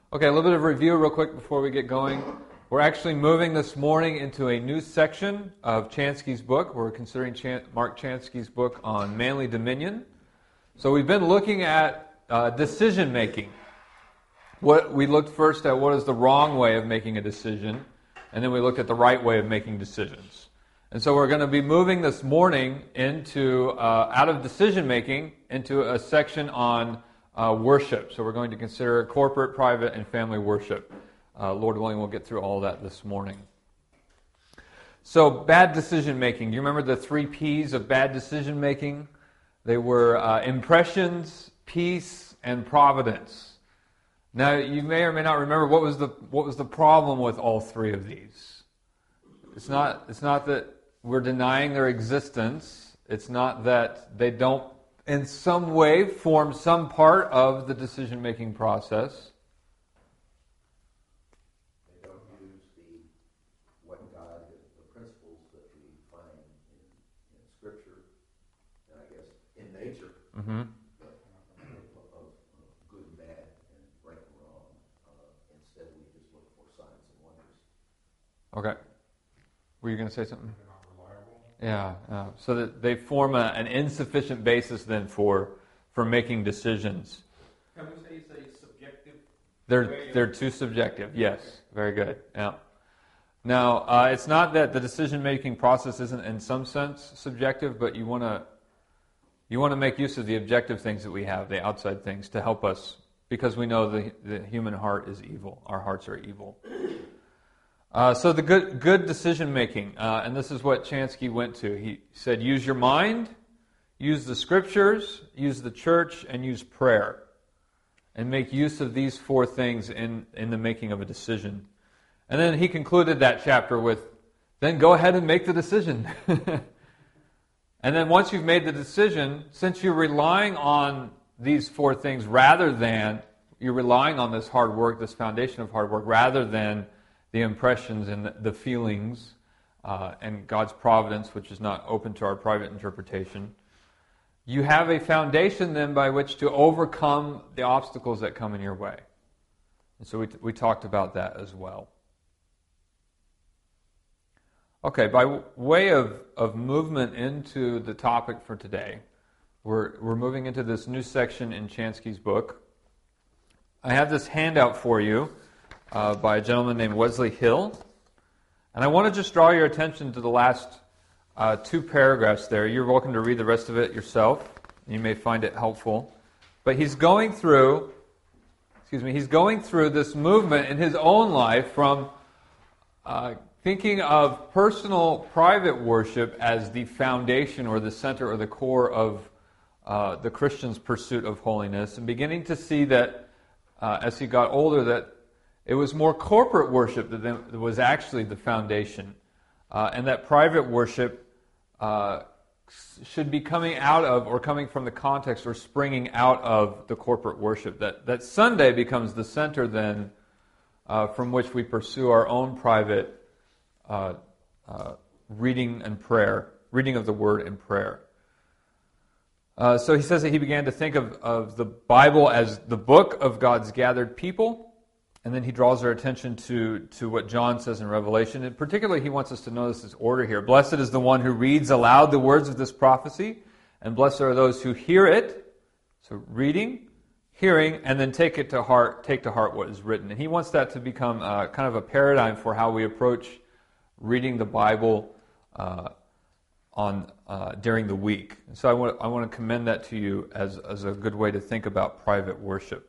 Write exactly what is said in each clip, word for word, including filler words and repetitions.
Okay, a little bit of review real quick before we get going. We're actually moving this morning into a new section of Chansky's book. We're considering Chan- Mark Chansky's book on manly dominion. So we've been looking at uh, decision making. What we looked first at what is the wrong way of making a decision, and then we looked at the right way of making decisions. And so we're going to be moving this morning into uh, out of decision making into a section on uh, worship. So we're going to consider corporate, private, and family worship. Uh, Lord willing, we'll get through all that this morning. So bad decision making. Do you remember the three P's of bad decision making? They were uh, impressions, peace, and providence. Now you may or may not remember what was the what was the problem with all three of these. It's not it's not that we're denying their existence. It's not that they don't in some way form some part of the decision making process. They don't use the what God, the principles that we find in, in Scripture, and I guess in nature. Mm-hmm. Okay. Were you going to say something? Yeah. Uh, so that they form a, an insufficient basis then for for making decisions. Can we say it's a subjective? They're they're too subjective. Yes. Very good. Yeah. Now uh, it's not that the decision making process isn't in some sense subjective, but you want to you want to make use of the objective things that we have, the outside things, to help us, because we know the the human heart is evil. Our hearts are evil. Uh, so the good good decision making, uh, and this is what Chansky went to. He said, use your mind, use the scriptures, use the church, and use prayer. And make use of these four things in, in the making of a decision. And then he concluded that chapter with, then go ahead and make the decision. And then once you've made the decision, since you're relying on these four things rather than, you're relying on this hard work, this foundation of hard work, rather than the impressions and the feelings uh, and God's providence, which is not open to our private interpretation. You have a foundation then by which to overcome the obstacles that come in your way. And so we, we talked about that as well. Okay, by way of, of movement into the topic for today, we're, we're moving into this new section in Chansky's book. I have this handout for you. Uh, by a gentleman named Wesley Hill. And I want to just draw your attention to the last uh, two paragraphs there. You're welcome to read the rest of it yourself. You may find it helpful. But he's going through, excuse me, he's going through this movement in his own life from uh, thinking of personal private worship as the foundation or the center or the core of uh, the Christian's pursuit of holiness, and beginning to see that uh, as he got older that it was more corporate worship that was actually the foundation, uh, and that private worship uh, should be coming out of, or coming from the context, or springing out of the corporate worship. That that Sunday becomes the center then uh, from which we pursue our own private uh, uh, reading and prayer, reading of the Word and prayer. Uh, so he says that he began to think of, of the Bible as the book of God's gathered people. And then he draws our attention to, to what John says in Revelation. And particularly, he wants us to notice this order here. Blessed is the one who reads aloud the words of this prophecy, and blessed are those who hear it. So reading, hearing, and then take it to heart, take to heart what is written. And he wants that to become uh, kind of a paradigm for how we approach reading the Bible uh, on uh, during the week. And so I want I want to commend that to you as as a good way to think about private worship.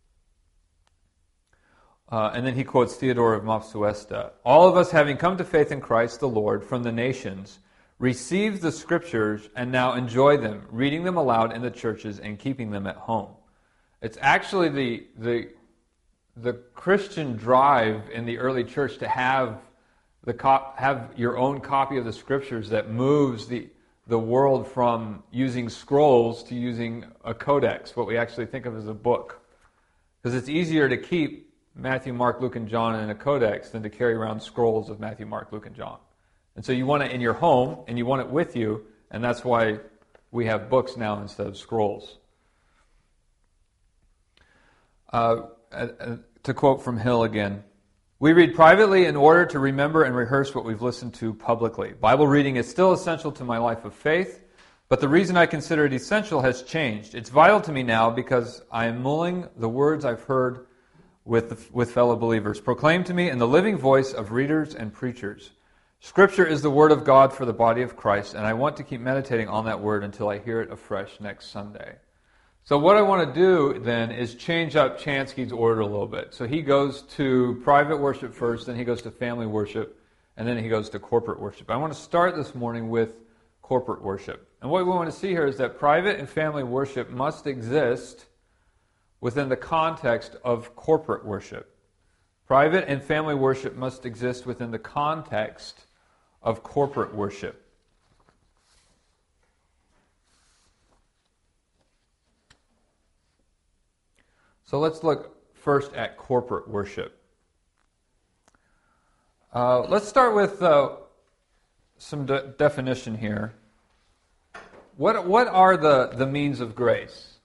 Uh, and then he quotes Theodore of Mopsuesta. All of us, having come to faith in Christ the Lord from the nations, receive the Scriptures and now enjoy them, reading them aloud in the churches and keeping them at home. It's actually the the the Christian drive in the early church to have the cop, have your own copy of the Scriptures that moves the the world from using scrolls to using a codex, what we actually think of as a book, because it's easier to keep Matthew, Mark, Luke, and John in a codex than to carry around scrolls of Matthew, Mark, Luke, and John. And so you want it in your home, and you want it with you, and that's why we have books now instead of scrolls. Uh, uh, uh, to quote from Hill again. We read privately in order to remember and rehearse what we've listened to publicly. Bible reading is still essential to my life of faith, but the reason I consider it essential has changed. It's vital to me now because I am mulling the words I've heard with, with fellow believers, proclaimed to me in the living voice of readers and preachers. Scripture is the Word of God for the body of Christ, and I want to keep meditating on that Word until I hear it afresh next Sunday. So what I want to do then is change up Chansky's order a little bit. So he goes to private worship first, then he goes to family worship, and then he goes to corporate worship. I want to start this morning with corporate worship. And what we want to see here is that private and family worship must exist within the context of corporate worship. Private and family worship must exist within the context of corporate worship. So let's look first at corporate worship. Uh, let's start with uh, some de- definition here. What what are the, the means of grace?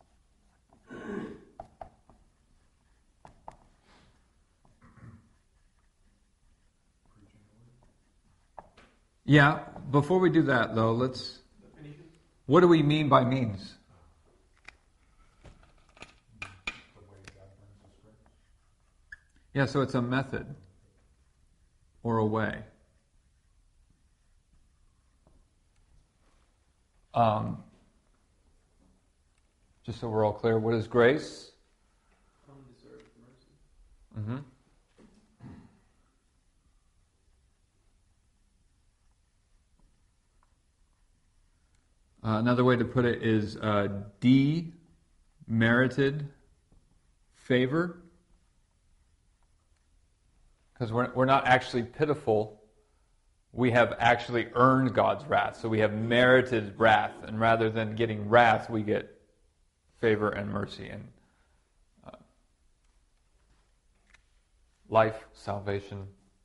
Yeah, before we do that though, let's. What do we mean by means? Yeah, so it's a method or a way. Um, just so we're all clear, what is grace? Undeserved mercy. Mm-hmm. Uh, another way to put it is uh, demerited favor. Because we're, we're not actually pitiful. We have actually earned God's wrath. So we have merited wrath. And rather than getting wrath, we get favor and mercy and uh, life, salvation.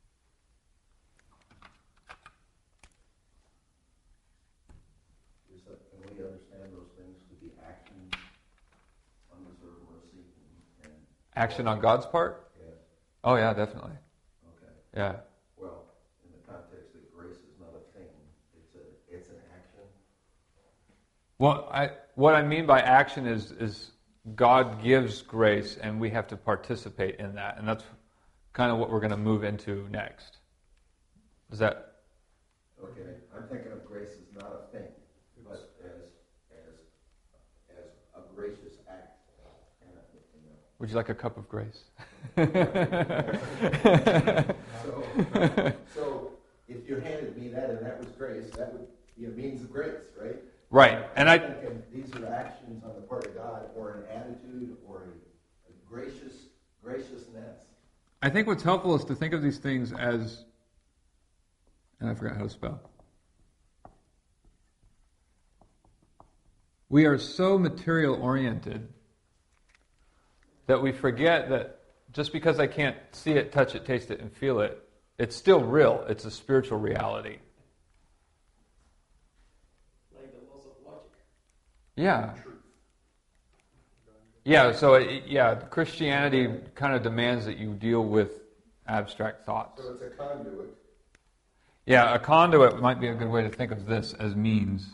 Is that, can we understand those things to be action, undeserved mercy, and, and Action on God's part? yes? Oh yeah, definitely. Okay. Yeah. Well, in the context that grace is not a thing, it's a it's an action. Well, I, what I mean by action is is God gives grace, and we have to participate in that, and that's kind of what we're going to move into next. Is that? Okay, I'm thinking of grace as not a thing, but as as as a gracious act. And, you know. Would you like a cup of grace? so, so if you handed me that and that was grace, that would be a means of grace, right? Right, and I. I'm thinking these are actions on the part of God, or an attitude, or a, a gracious graciousness. I think what's helpful is to think of these things as, and I forgot how to spell. We are so material oriented that we forget that just because I can't see it, touch it, taste it, and feel it, it's still real. It's a spiritual reality. Like the laws of logic. Yeah. Yeah, so it, yeah, Christianity kind of demands that you deal with abstract thoughts. So it's a conduit. Yeah, a conduit might be a good way to think of this as means.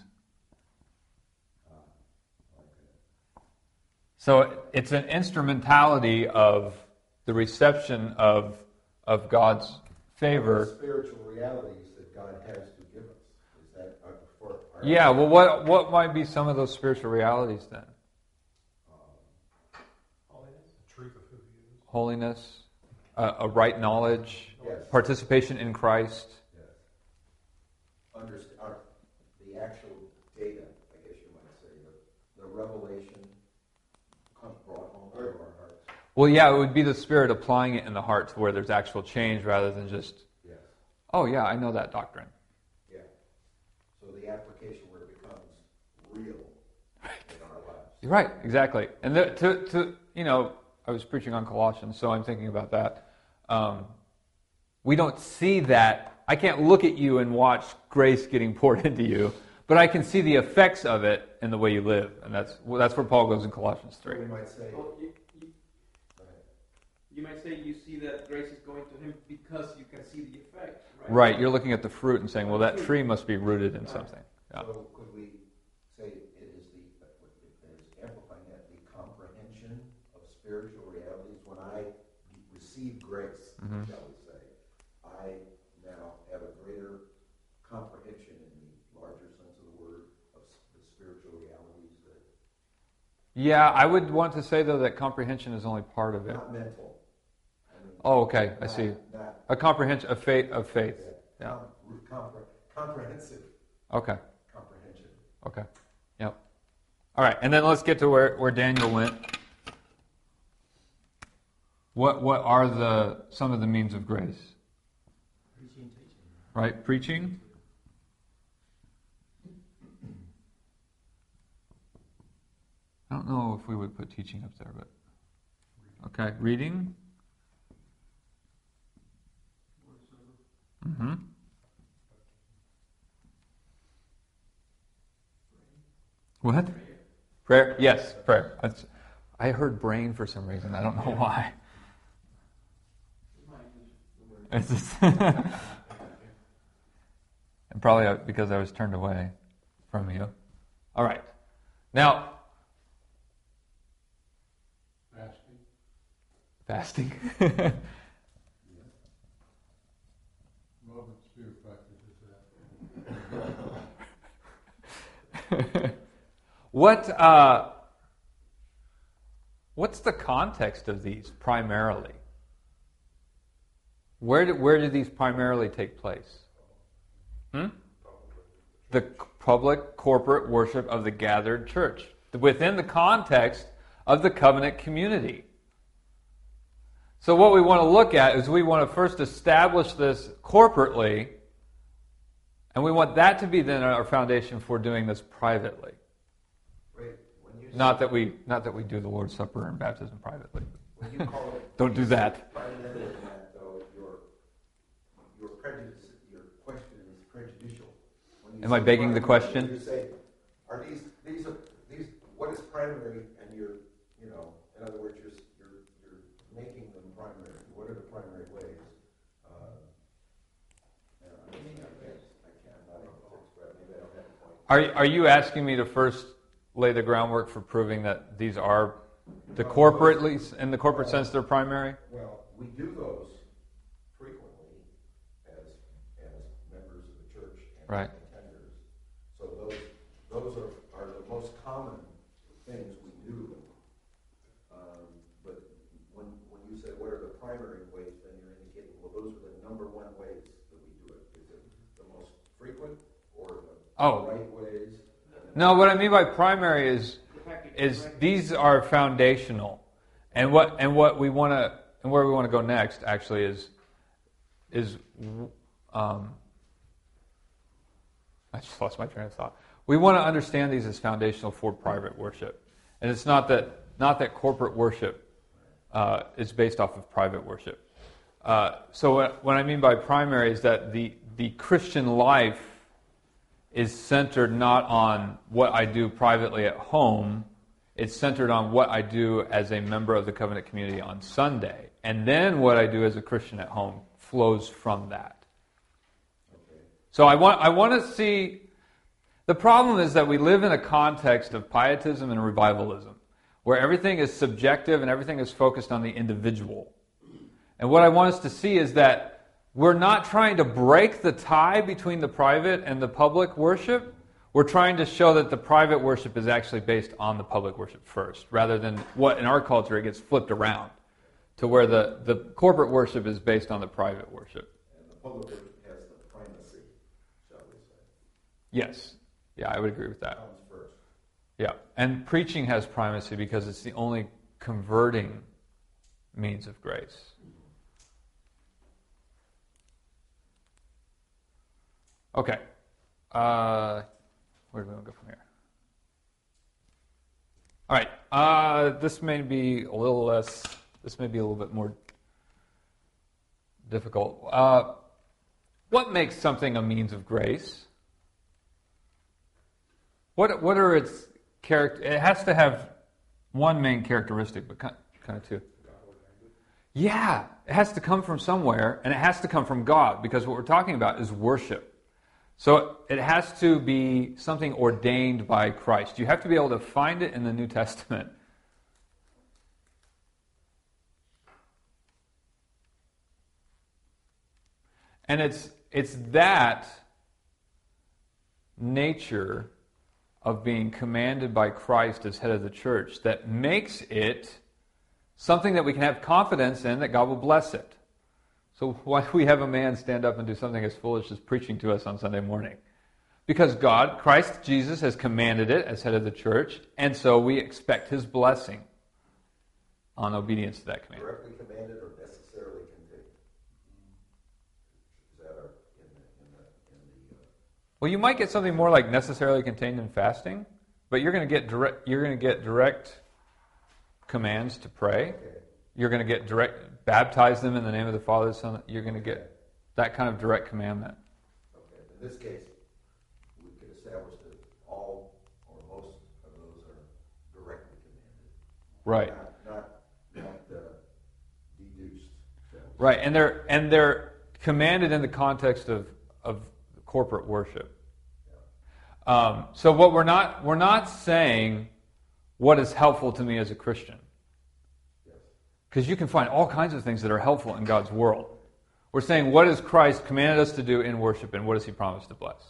So it's an instrumentality of the reception of of God's favor. The spiritual realities that God has to give us. Is that uh, for our Yeah, well, what what might be some of those spiritual realities then? Holiness. The truth of who he is. Holiness, uh, a right knowledge, Yes. participation in Christ. Yes. Underst- our, the actual data, I guess you might say, the, the revelation comes brought home to our hearts. Well, yeah, it would be the Spirit applying it in the heart to where there's actual change rather than just, Yes. oh yeah, I know that doctrine. Yeah. So the application where it becomes real in our lives. You're right, exactly. And the, to, to, you know, I was preaching on Colossians, so I'm thinking about that. Um, we don't see that. I can't look at you and watch grace getting poured into you, but I can see the effects of it in the way you live. And that's well, that's where Paul goes in Colossians So three. we might say, Well, you, you, you might say you see that grace is going to him because you can see the effect, right? Right, you're looking at the fruit and saying, well, that tree must be rooted in something. Yeah. So could we say it is the, it is amplifying that, the comprehension of spiritual realities? When I receive grace, Mm-hmm. shall we say, I now have a greater comprehension in the larger sense of the word of the spiritual realities that... Yeah, I would want to say, though, that comprehension is only part of it. Not mental. I mean, Oh, okay, I not- see. Not, A comprehension, a faith, of faith. Yeah. com- compre- comprehensive Okay, comprehension. okay. Yep. All right, and then let's get to where, where Daniel went. What what are the some of the means of grace? Preaching, teaching. Right, preaching. I don't know if we would put teaching up there, but okay, reading. Mm-hmm. What? Prayer. Yes, prayer. That's, I heard brain for some reason. I don't know why. It's just and probably because I was turned away from you. All right. Now, fasting. Fasting. What uh, what's the context of these primarily? Where do, where do these primarily take place? Hmm? The public corporate worship of the gathered church within the context of the covenant community. So what we want to look at is we want to first establish this corporately, and we want that to be then our foundation for doing this privately. Wait, when you Not that we not that we do the Lord's Supper and baptism privately. When you call it, Don't do that. primarily in that, though, your your prejudice, your question is prejudicial. When you Am I say begging the primary, question? You say, are these these are these what is primary? And you're you know, in other words, you're you're you're making them primary. What are the primary ways? Uh, and I mean, I guess I can't. I'm not able to express. Maybe I don't have a point. Are are you asking me to first lay the groundwork for proving that these are the corporately in the corporate sense they're primary? Well, we do those frequently as as members of the church and Right. attenders. So those those are, are the most common things we do. Um, but when when you say what are the primary ways, then you're indicating, well, those are the number one ways that we do it. Is it the most frequent or the Oh. right ways? No, what I mean by primary is is these are foundational, and what and what we want to and where we want to go next actually is is um, I just lost my train of thought. We want to understand these as foundational for private worship, and it's not that not that corporate worship uh, is based off of private worship. Uh, so what, what I mean by primary is that the the Christian life is centered not on what I do privately at home. It's centered on what I do as a member of the covenant community on Sunday. And then what I do as a Christian at home flows from that. Okay. So I want I want to see... The problem is that we live in a context of pietism and revivalism, where everything is subjective and everything is focused on the individual. And what I want us to see is that we're not trying to break the tie between the private and the public worship. We're trying to show that the private worship is actually based on the public worship first, rather than what in our culture it gets flipped around to where the, the corporate worship is based on the private worship. And the public worship has the primacy, shall we say? Yes. Yeah, I would agree with that. Comes first. Yeah. And preaching has primacy because it's the only converting means of grace. Okay. Uh, where do we want to go from here? All right. Uh, this may be a little less, this may be a little bit more difficult. Uh, what makes something a means of grace? What what are its character? It has to have one main characteristic, but kind, kind of two. Yeah, it has to come from somewhere, and it has to come from God, because what we're talking about is worship. So it has to be something ordained by Christ. You have to be able to find it in the New Testament. And it's it's that nature of being commanded by Christ as head of the church that makes it something that we can have confidence in that God will bless it. So why do we have a man stand up and do something as foolish as preaching to us on Sunday morning? Because God, Christ Jesus, has commanded it as head of the church, and so we expect his blessing on obedience to that command. Directly commanded or necessarily contained? Is that our, in the, in the, in the uh... Well, you might get something more like necessarily contained in fasting, but you're going to get direct, you're going to get direct commands to pray. Okay. You're going to get direct, baptize them in the name of the Father, the Son. You're going to get that kind of direct commandment. Okay. In this case, we could establish that all or most of those are directly commanded. Right. Not, not, not uh, deduced. Right, and they're and they're commanded in the context of of corporate worship. Um, so what we're not we're not saying what is helpful to me as a Christian. Because you can find all kinds of things that are helpful in God's world. We're saying, what has Christ commanded us to do in worship, and what has he promised to bless?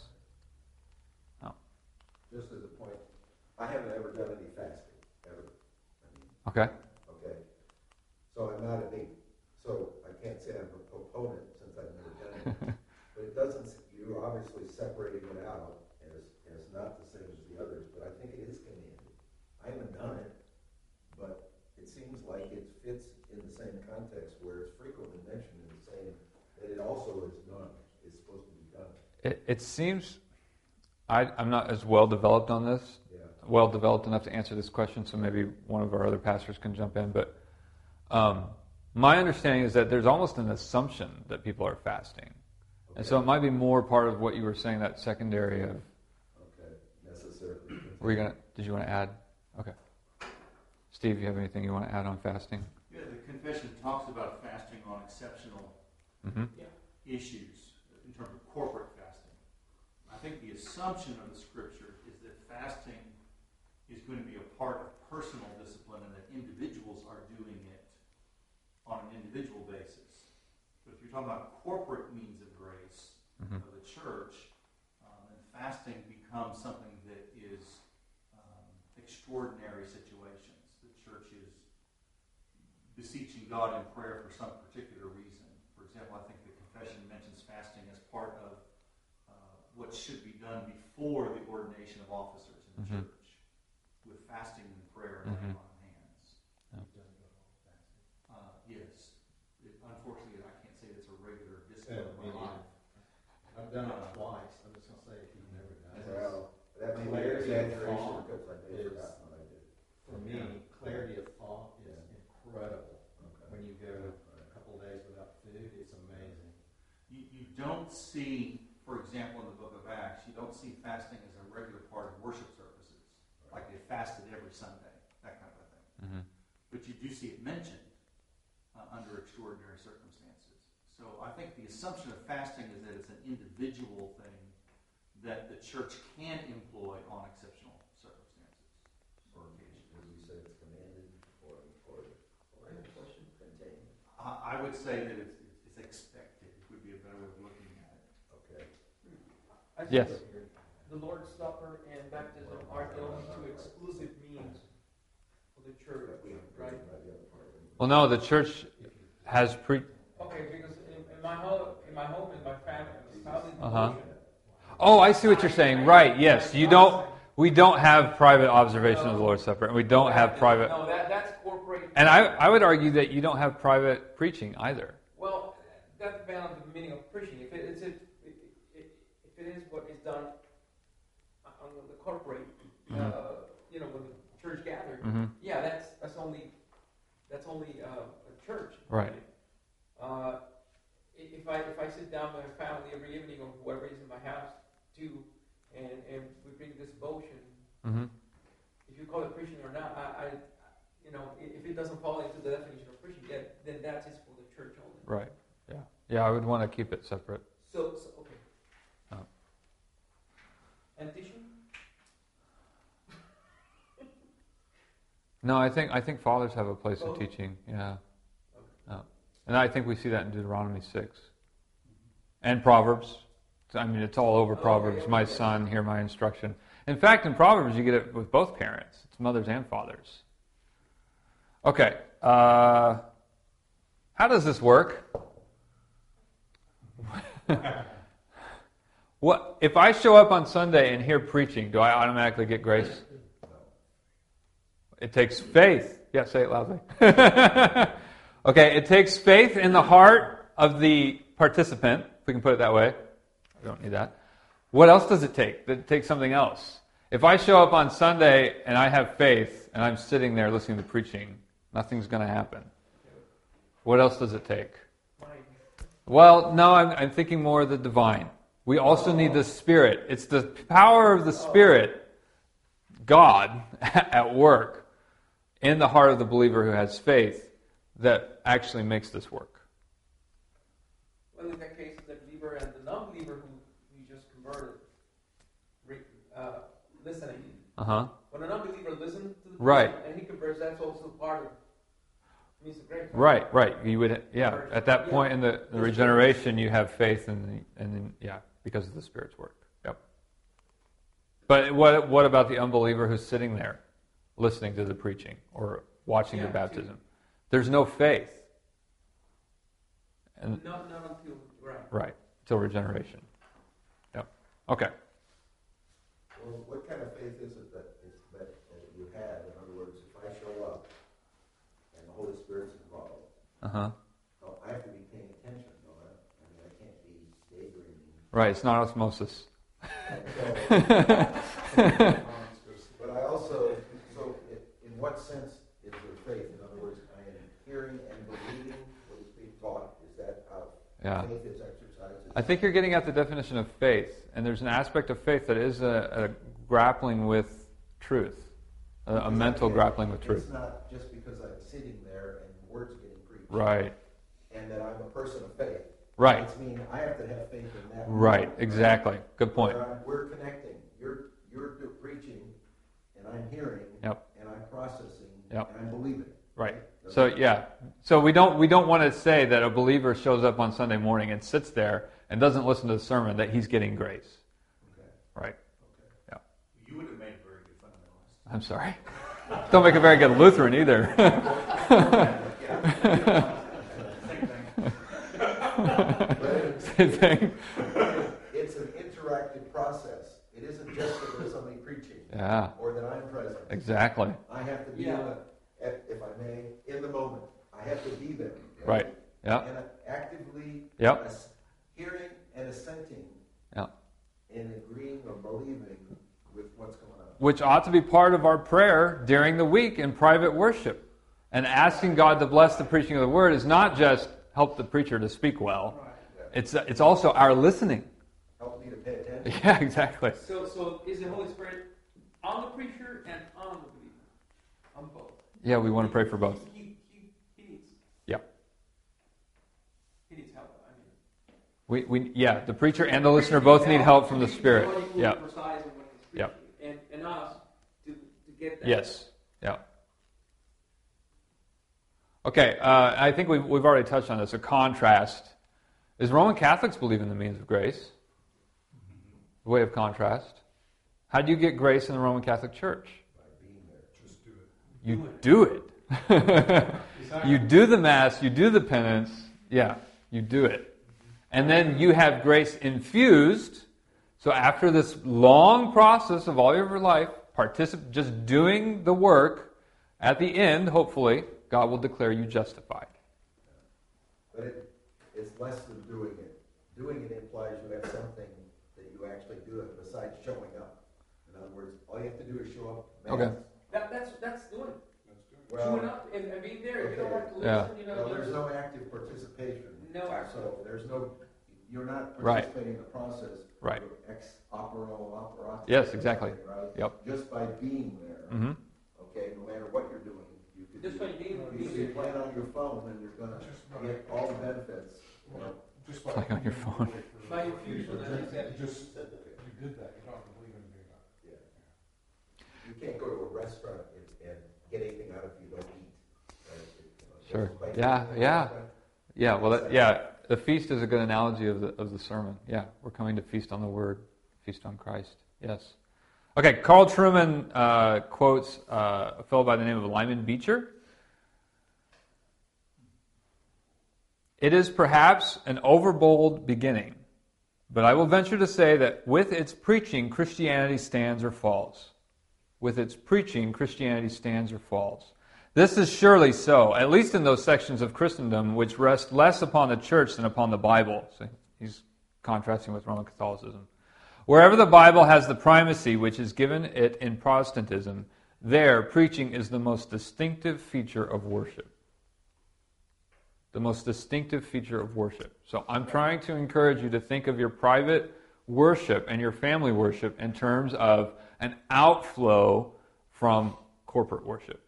Oh. Just as a point, I haven't ever done any fasting, ever. I mean, Okay. okay. So I'm not a big, so I can't say I'm a proponent since I've never done it. But it doesn't, you're obviously separating it out as, as not the same as the others, but I think it is commanded. I haven't done it, but it seems like it fits in the same context where it's frequently mentioned in the same, that it also is done, is supposed to be done. It, it seems, I, I'm not as well developed on this, Yeah. well developed enough to answer this question, so maybe one of our other pastors can jump in, but um, my understanding is that there's almost an assumption that people are fasting. Okay. And so it might be more part of what you were saying, that secondary of... Okay, necessarily. Were you gonna, did you want to add? Okay. Steve, you have anything you want to add on fasting? Yeah, the confession talks about fasting on exceptional Mm-hmm. issues in terms of corporate fasting. I think the assumption of the scripture is that fasting is going to be a part of personal discipline and that individuals are doing it on an individual basis. But if you're talking about corporate means of grace Mm-hmm. of the church, um, then fasting becomes something that is um, extraordinary situations. The church is beseeching God in prayer for some particular reason. For example, I think the confession mentions fasting as part of uh, what should be done before the ordination of officers in the Mm-hmm. church, with fasting and prayer and Mm-hmm. laying on of hands. Yeah. Uh, yes. It, unfortunately, I can't say it's a regular discipline of my life. I've done it twice. I'm just going to say if you've never done it. Well, that may be an Clarity of exaggeration thought because I may have is- forgotten what I did. For me, clarity of thought is incredible. Okay. When you go a couple of days without food, it's amazing. You, you don't see, for example, in the book of Acts, you don't see fasting as a regular part of worship services, like they fasted every Sunday, that kind of a thing. Mm-hmm. But you do see it mentioned uh, under extraordinary circumstances. So I think the assumption of fasting is that it's an individual thing that the church can employ on exceptional circumstances or occasions. Would we say it's commanded or, or, or contained? I, I would say that it's, it's expected, would be a better way of looking at it. Okay. I think Yes. the Lord's Supper and baptism are the only two exclusive means for the church, right? Well, no, the church has pre... Okay, because in, in my home, in my home, in my family, in my family Uh-huh. devotion, Oh, I see what you're saying. Right, yes. You don't... We don't have private observation of the Lord's Supper, and we don't have private... No, that, that's corporate. And I, I would argue that you don't have private preaching either. Well, that depends on the meaning of preaching. If it is it, if it, if it is what is done on the corporate, Mm-hmm. uh, you know, when the church gathered, Mm-hmm. yeah, that's that's only that's only uh, a church. Right. Uh, i- if I if I sit down with my family every evening or whoever is in my house too, and and we bring this devotion, Mm-hmm. if you call it preaching or not, I, I you know, i- if it doesn't fall into the definition of preaching, then then that is for the church only. Right. Yeah. Yeah, I would want to keep it separate. So, so okay. Oh. And teaching? No, I think I think fathers have a place Oh. of teaching. Yeah. Okay. Yeah. And I think we see that in Deuteronomy six. And Proverbs. I mean, it's all over Oh, Proverbs. okay, My okay. son, hear my instruction. In fact, in Proverbs, you get it with both parents. It's mothers and fathers. Okay. Uh, how does this work? What if I show up on Sunday and hear preaching? Do I automatically get grace? It takes faith. Yeah, say it loudly. Okay, it takes faith in the heart of the participant, if we can put it that way. We don't need that. What else does it take? It takes something else. If I show up on Sunday and I have faith and I'm sitting there listening to preaching, nothing's going to happen. What else does it take? Mind. Well, no, I'm, I'm thinking more of the divine. We also need the Spirit. It's the power of the Spirit, God, at work in the heart of the believer who has faith that actually makes this work. Well, in that case, the believer and the non-believer who you just converted, re- uh, listening. Uh-huh. When a non-believer listens to the Right. person and he converts, that's also part of means the grace. Right, right. You would, yeah. At that point in the, the regeneration, you have faith, and and then, yeah, because of the Spirit's work. Yep. But what what about the unbeliever who's sitting there, listening to the preaching or watching Yeah, the baptism? There's no faith. And Not not until right. right till regeneration. Yep. Okay. Well, what kind of faith is it that, is, that, that you have? In other words, if I show up and the Holy Spirit's involved, Uh huh. well, I have to be paying attention, don't I? I mean, I can't be daydreaming. Right. It's not osmosis. And so, but I also, so i- in what sense is there faith? In other words, I am hearing and believing what is being taught. Is that how Yeah. faith is exercised? Is I think you're getting at the definition of faith, and there's an aspect of faith that is a, a grappling with truth, a, a mental grappling with truth. It's not just because I'm sitting there and words getting preached. Right. And that I'm a person of faith. Right. It's mean I have to have faith in that. Right. Exactly. Good point. Where I'm- We're connecting. You're you're do- preaching, and I'm hearing. Yep. And I'm processing. Yep. And I'm believing. Right. So yeah. So we don't we don't want to say that a believer shows up on Sunday morning and sits there and doesn't listen to the sermon that he's getting grace. Okay. Right. Okay. You would have made a very good fundamentalist. I'm sorry. Don't make a very good Lutheran either. Same thing. It's an interactive process. It isn't just that there's somebody preaching. Yeah. Or that I'm present. Exactly. I have to be, Yeah. in the, if if I may, in the moment. I have to be there. Right. Yeah. And actively Yep. as- hearing and assenting Yeah. and agreeing or believing with what's going on. Which ought to be part of our prayer during the week in private worship. And asking God to bless the preaching of the word is not just help the preacher to speak well. It's it's also our listening. Help me to pay attention. Yeah, exactly. So so is the Holy Spirit on the preacher and on the believer, on both? Yeah, we want to pray for both. He he, he needs Yeah. he needs help. I mean, We we yeah, the preacher and the listener both need help from the Spirit. somebody who Yeah. presides on what he's preaching, Yep. and and us to to get that. Yes. Yeah. Okay, uh, I think we've, we've already touched on this, a contrast. Is Roman Catholics believe in the means of grace? The way of contrast. How do you get grace in the Roman Catholic Church? By being there. Just do it. You do it. You do the Mass, you do the penance, yeah, you do it. And then you have grace infused. So after this long process of all of your life, particip- just doing the work, at the end, hopefully, God will declare you justified. But it, it's less than doing it. Doing it implies you have something that you actually do it besides showing up. In other words, all you have to do is show up. Mass. Okay. That, that's that's doing. Well, Showing up and, and being there. You don't have to listen. Yeah. You know, well, there's no active participation. No active. So there's no, you're not Right. participating in the process. Right. You're ex opero operato. Yes, exactly. Right? Yep. Just by being there. Mm-hmm. Okay, no matter what you're doing, you could Just do- by being- you could being- plan on your phone and you're gonna get all the benefits, you know. Just Play on your phone. My infusion, I think that- Just, you did that, you don't have to believe anything about it. Yeah. You can't go to a restaurant and, and get anything out if you don't eat. Right? It, you know, Sure. just by Yeah, eating, yeah. right? Yeah, well, that, yeah, the feast is a good analogy of the of the sermon. Yeah, we're coming to feast on the Word, feast on Christ. Yes. Okay, Carl Truman uh, quotes uh, a fellow by the name of Lyman Beecher. It is perhaps an overbold beginning, but I will venture to say that with its preaching, Christianity stands or falls. With its preaching, Christianity stands or falls. This is surely so, at least in those sections of Christendom which rest less upon the church than upon the Bible. So he's contrasting with Roman Catholicism. Wherever the Bible has the primacy which is given it in Protestantism, there preaching is the most distinctive feature of worship. The most distinctive feature of worship. So I'm trying to encourage you to think of your private worship and your family worship in terms of an outflow from corporate worship.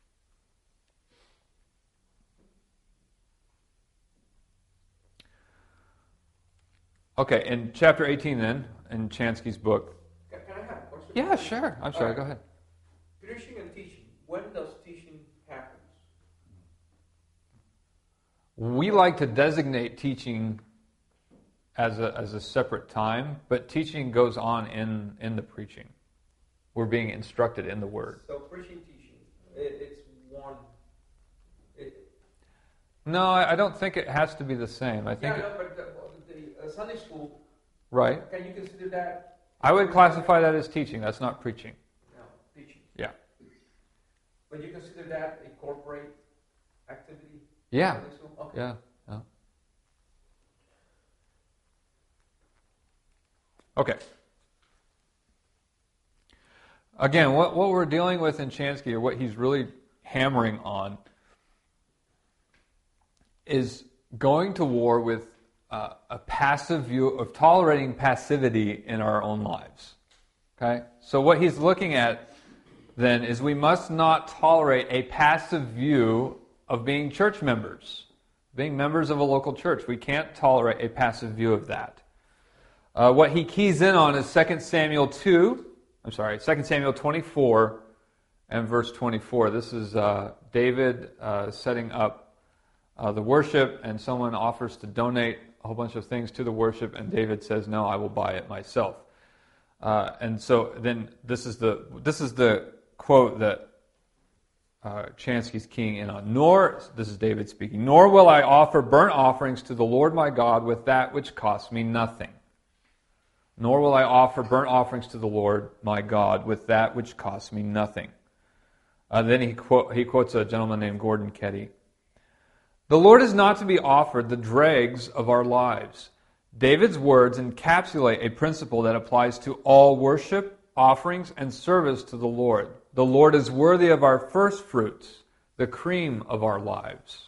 Okay, in chapter eighteen then, in Chansky's book. Can, can I have a question? Yeah, sure. I'm sorry, All right. go ahead. Preaching and teaching. When does teaching happen? We like to designate teaching as a as a separate time, but teaching goes on in, in the preaching. We're being instructed in the Word. So preaching, teaching, it, it's one. It, No, I I don't think it has to be the same. I think, yeah, no, but the, the uh, Sunday school, right? can you consider that? I would classify that as teaching. That's not preaching. No, teaching. Yeah. But you consider that a corporate activity? Yeah. Sunday school? Okay. Yeah. Yeah. Okay. Again, what, what we're dealing with in Chansky, or what he's really hammering on, is going to war with uh, a passive view of tolerating passivity in our own lives. Okay? So what he's looking at then is we must not tolerate a passive view of being church members, being members of a local church. We can't tolerate a passive view of that. Uh, what he keys in on is Second Samuel two, I'm sorry, Second Samuel twenty-four and verse twenty-four. This is uh, David uh, setting up uh, the worship, and someone offers to donate a whole bunch of things to the worship, and David says, no, I will buy it myself. Uh, and so then this is the this is the quote that uh, Chansky's keying in on. Nor, this is David speaking, nor will I offer burnt offerings to the Lord my God with that which costs me nothing. Nor will I offer burnt offerings to the Lord my God with that which costs me nothing. Uh, then he, quote, he quotes a gentleman named Gordon Ketty. The Lord is not to be offered the dregs of our lives. David's words encapsulate a principle that applies to all worship, offerings, and service to the Lord. The Lord is worthy of our first fruits, the cream of our lives.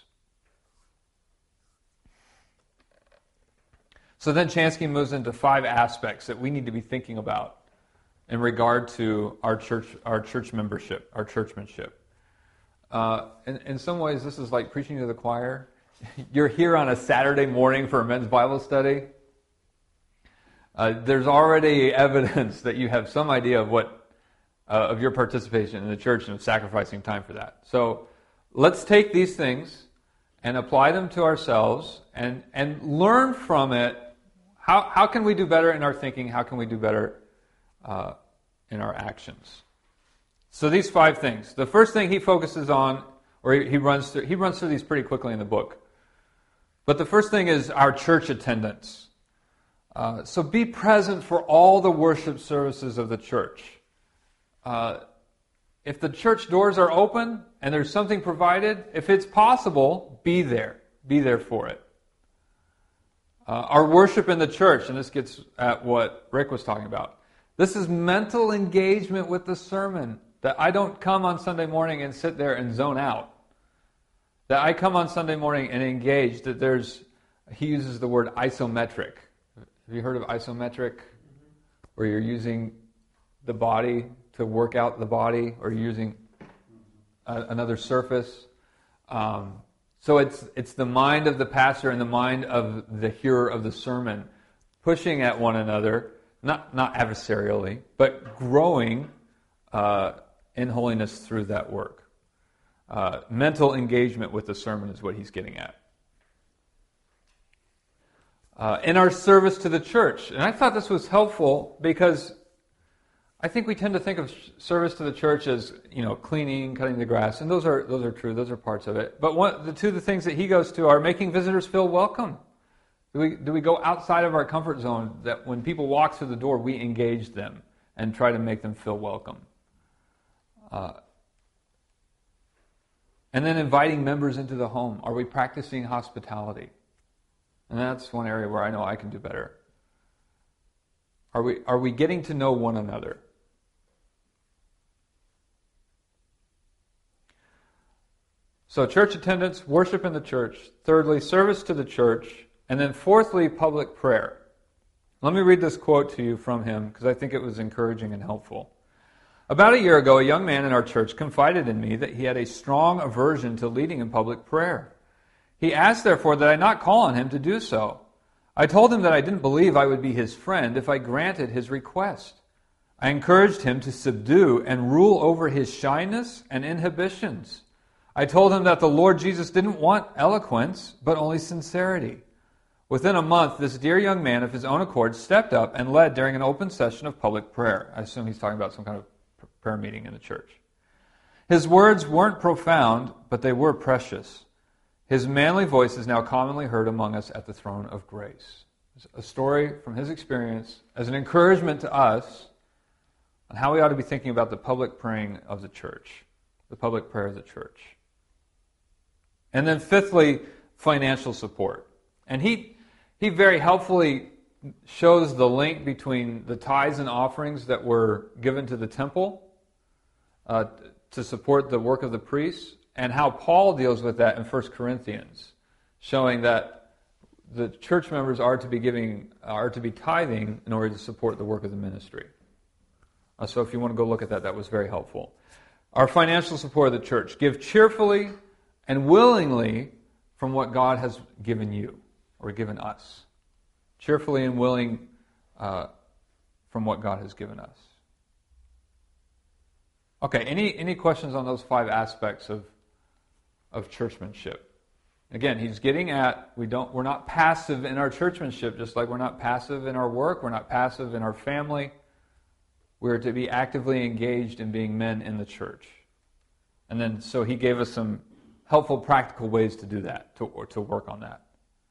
So then Chansky moves into five aspects that we need to be thinking about in regard to our church, our church membership, our churchmanship. Uh, in, in some ways, this is like preaching to the choir. You're here on a Saturday morning for a men's Bible study. Uh, there's already evidence that you have some idea of what uh, of your participation in the church and of sacrificing time for that. So let's take these things and apply them to ourselves and, and learn from it. How, how can we do better in our thinking? How can we do better uh, in our actions? So these five things. The first thing he focuses on, or he, he runs through, he runs through these pretty quickly in the book. But the first thing is our church attendance. Uh, so be present for all the worship services of the church. Uh, if the church doors are open and there's something provided, if it's possible, be there. Be there for it. Uh, our worship in the church, and this gets at what Rick was talking about. This is mental engagement with the sermon. That I don't come on Sunday morning and sit there and zone out. That I come on Sunday morning and engage. That there's, he uses the word isometric. Have you heard of isometric? Where you're using the body to work out the body, or you're using, uh, another surface. Um, so it's it's the mind of the pastor and the mind of the hearer of the sermon pushing at one another, not not adversarially, but growing uh, in holiness through that work. Uh, mental engagement with the sermon is what he's getting at. Uh, in our service to the church, and I thought this was helpful because I think we tend to think of service to the church as, you know, cleaning, cutting the grass, and those are those are true. Those are parts of it. But one, the two of the things that he goes to are making visitors feel welcome. Do we do we go outside of our comfort zone that when people walk through the door, we engage them and try to make them feel welcome? Uh, and then inviting members into the home. Are we practicing hospitality? And that's one area where I know I can do better. Are we are we getting to know one another? So church attendance, worship in the church. Thirdly, service to the church. And then fourthly, public prayer. Let me read this quote to you from him because I think it was encouraging and helpful. About a year ago, a young man in our church confided in me that he had a strong aversion to leading in public prayer. He asked, therefore, that I not call on him to do so. I told him that I didn't believe I would be his friend if I granted his request. I encouraged him to subdue and rule over his shyness and inhibitions. I told him that the Lord Jesus didn't want eloquence, but only sincerity. Within a month, this dear young man of his own accord stepped up and led during an open session of public prayer. I assume he's talking about some kind of prayer meeting in the church. His words weren't profound, but they were precious. His manly voice is now commonly heard among us at the throne of grace. It's a story from his experience as an encouragement to us on how we ought to be thinking about the public praying of the church, the public prayer of the church. And then fifthly, financial support. And he he very helpfully shows the link between the tithes and offerings that were given to the temple uh, to support the work of the priests, and how Paul deals with that in First Corinthians, showing that the church members are to be giving, are to be tithing in order to support the work of the ministry. Uh, so if you want to go look at that, that was very helpful. Our financial support of the church. Give cheerfully and willingly from what God has given you, or given us. Cheerfully and willing uh, from what God has given us. Okay, any any questions on those five aspects of of churchmanship? Again, he's getting at we don't we're not passive in our churchmanship, just like we're not passive in our work, we're not passive in our family. We're to be actively engaged in being men in the church. And then so he gave us some helpful practical ways to do that, to or to work on that.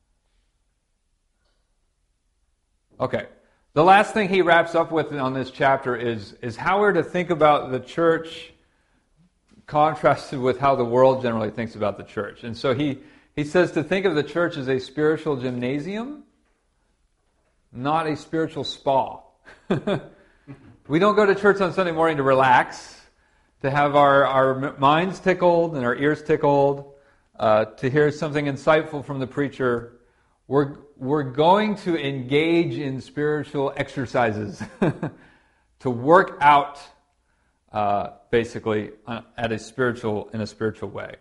Okay. The last thing he wraps up with on this chapter is, is how we're to think about the church contrasted with how the world generally thinks about the church. And so he, he says to think of the church as a spiritual gymnasium, not a spiritual spa. We don't go to church on Sunday morning to relax, to have our, our minds tickled and our ears tickled, uh, to hear something insightful from the preacher. We're we're going to engage in spiritual exercises to work out, uh, basically, at a spiritual in a spiritual way.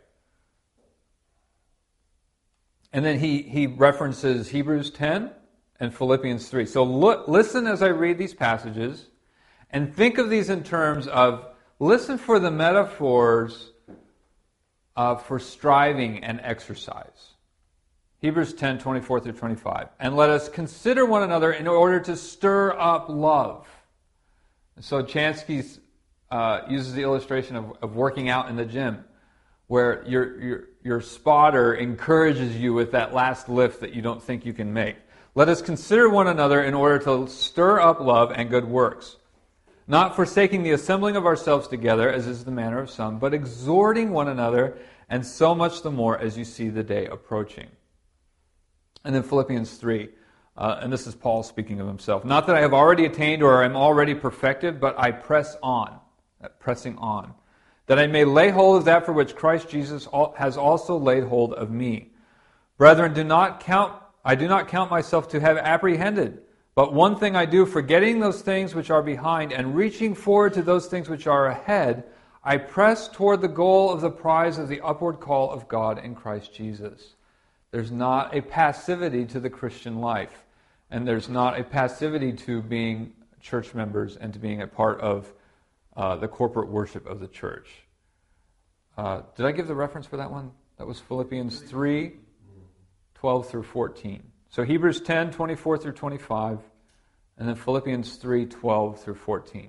And then he he references Hebrews ten and Philippians three. So look, listen as I read these passages, and think of these in terms of listen for the metaphors uh, for striving and exercise. Hebrews ten, twenty-four through twenty-five. And let us consider one another in order to stir up love. And so Chansky uh, uses the illustration of, of working out in the gym, where your, your, your spotter encourages you with that last lift that you don't think you can make. Let us consider one another in order to stir up love and good works, not forsaking the assembling of ourselves together, as is the manner of some, but exhorting one another, and so much the more as you see the day approaching. And then Philippians three, uh, and this is Paul speaking of himself. Not that I have already attained or am already perfected, but I press on, pressing on, that I may lay hold of that for which Christ Jesus has also laid hold of me. Brethren, do not count. I do not count myself to have apprehended, but one thing I do, forgetting those things which are behind and reaching forward to those things which are ahead, I press toward the goal of the prize of the upward call of God in Christ Jesus. There's not a passivity to the Christian life, and there's not a passivity to being church members and to being a part of uh, the corporate worship of the church. Uh, did I give the reference for that one? That was Philippians three, twelve through fourteen. So Hebrews ten, twenty-four through twenty-five, and then Philippians three, twelve through fourteen.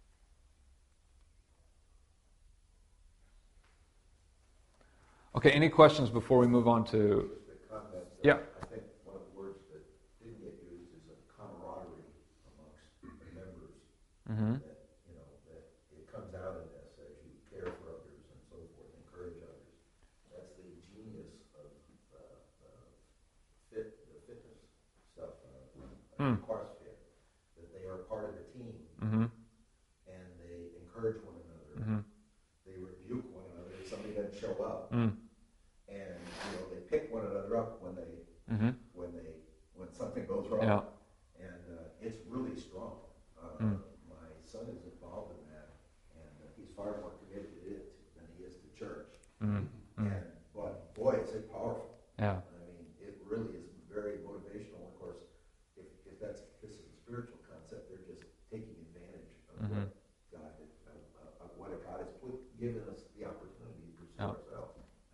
Okay, any questions before we move on to... The comments, uh, Yeah. I think one of the words that didn't get used is a camaraderie amongst members. Mm-hmm. That, you know, that it comes out in this as you care for others and so forth, encourage others. That's the genius of uh, uh, fit, the fitness stuff, uh, Hmm. CrossFit, that they are part of a team Mm-hmm. and they encourage one another. Mm-hmm. They rebuke one another if somebody doesn't show up. Mm. And you know they pick one another up when they Mm-hmm. when they when something goes wrong. Yeah. And uh, it's really strong. Uh, Mm. My son is involved in that, and uh, he's far more committed to it than he is to church. Mm. Mm. And but boy, is it powerful. Yeah. I mean, it really is very motivational. Of course, if, if that's this is a spiritual concept, they're just taking advantage of Mhm. what God has, uh, of what God has put, given us the opportunity to pursue Yeah. ourselves.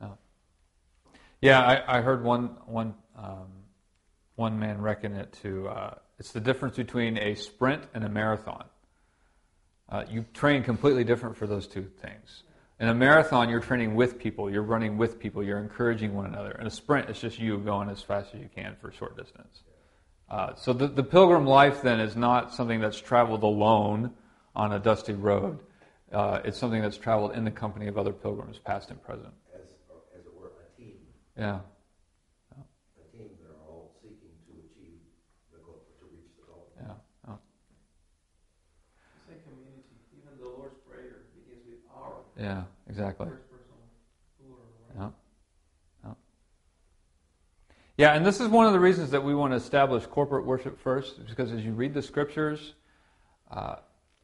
Yeah, I, I heard one one um, one man reckon it to uh, it's the difference between a sprint and a marathon. Uh, you train completely different for those two things. In a marathon, you're training with people, you're running with people, you're encouraging one another. In a sprint, it's just you going as fast as you can for a short distance. Uh, so the, the pilgrim life then is not something that's traveled alone on a dusty road. Uh, it's something that's traveled in the company of other pilgrims, past and present. As, as it were, a team. Yeah. A team that are all seeking to achieve the goal, to reach the goal. Yeah. Oh. It's like community. Even the Lord's Prayer begins with our Yeah, exactly. first person plural. Yeah. Yeah. Yeah, and this is one of the reasons that we want to establish corporate worship first, is because as you read the scriptures, uh,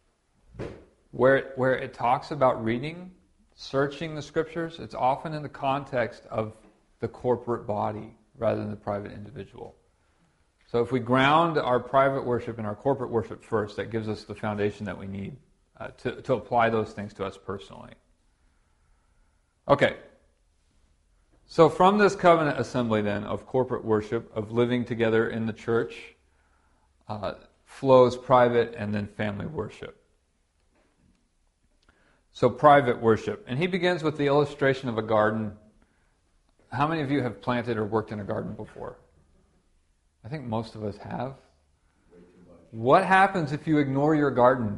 where it, where it talks about reading, searching the scriptures, it's often in the context of the corporate body rather than the private individual. So if we ground our private worship and our corporate worship first, that gives us the foundation that we need uh, to, to apply those things to us personally. Okay. So from this covenant assembly then of corporate worship, of living together in the church, uh, flows private and then family worship. So private worship. And he begins with the illustration of a garden. How many of you have planted or worked in a garden before? I think most of us have. What happens if you ignore your garden?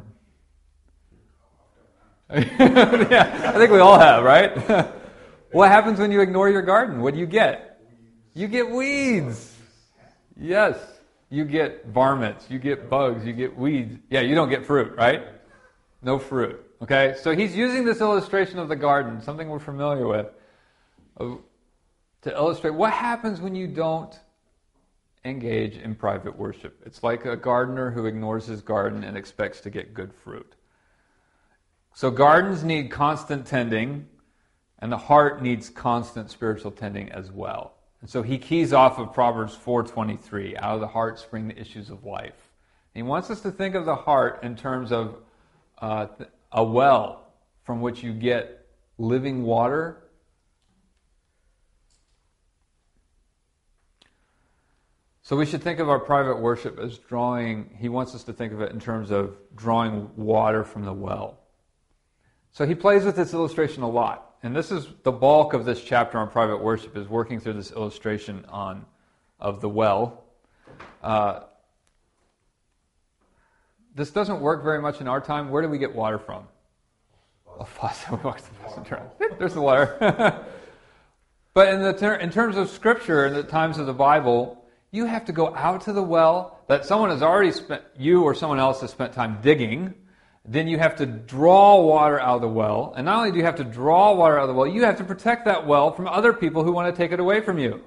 Yeah, I think we all have, right? What happens when you ignore your garden? What do you get? You get weeds. Yes. You get varmints. You get bugs. You get weeds. Yeah, you don't get fruit, right? No fruit. Okay? So he's using this illustration of the garden, something we're familiar with, to illustrate what happens when you don't engage in private worship. It's like a gardener who ignores his garden and expects to get good fruit. So gardens need constant tending, and the heart needs constant spiritual tending as well. And so he keys off of Proverbs four twenty-three, out of the heart spring the issues of life. And he wants us to think of the heart in terms of uh, a well from which you get living water. So we should think of our private worship as drawing, he wants us to think of it in terms of drawing water from the well. So he plays with this illustration a lot. And this is the bulk of this chapter on private worship, is working through this illustration on of the well. Uh, this doesn't work very much in our time. Where do we get water from? A faucet. We walk to the faucet around. There's the water. But in the ter- in terms of Scripture, in the times of the Bible, you have to go out to the well that someone has already spent, you or someone else has spent time digging. Then you have to draw water out of the well. And not only do you have to draw water out of the well, you have to protect that well from other people who want to take it away from you.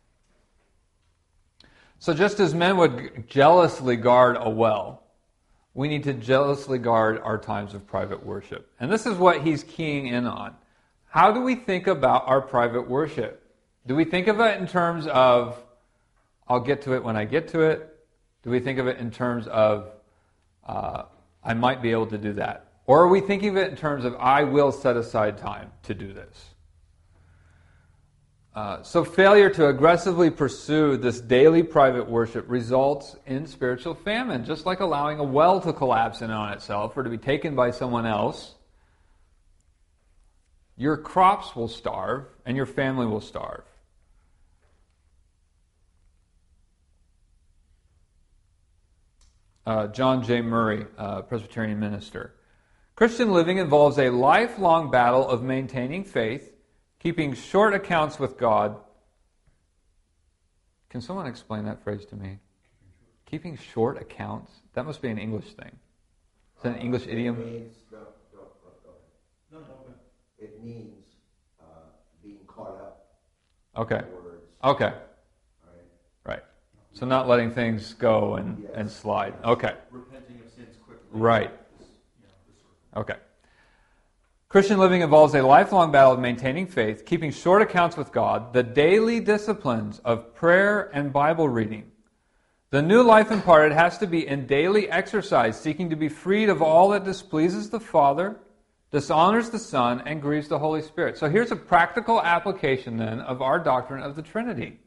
So just as men would jealously guard a well, we need to jealously guard our times of private worship. And this is what he's keying in on. How do we think about our private worship? Do we think of it in terms of, I'll get to it when I get to it? Do we think of it in terms of, uh, I might be able to do that? Or are we thinking of it in terms of, I will set aside time to do this? Uh, so failure to aggressively pursue this daily private worship results in spiritual famine, just like allowing a well to collapse in on itself or to be taken by someone else. Your crops will starve and your family will starve. Uh, John J. Murray, uh, Presbyterian minister. Christian living involves a lifelong battle of maintaining faith, keeping short accounts with God. Can someone explain that phrase to me? Keeping short accounts? That must be an English thing. Is that an English uh, idiom? It means, no, no, no, go ahead. No, no, It means uh, being caught up. Okay. In words, Okay. right? Right. So not letting things go and, Yes. and slide. Okay. repenting of sins quickly. Right. This, you know, this sort of Okay. Christian living involves a lifelong battle of maintaining faith, keeping short accounts with God, the daily disciplines of prayer and Bible reading. The new life imparted has to be in daily exercise, seeking to be freed of all that displeases the Father, dishonors the Son, and grieves the Holy Spirit. So here's a practical application then of our doctrine of the Trinity.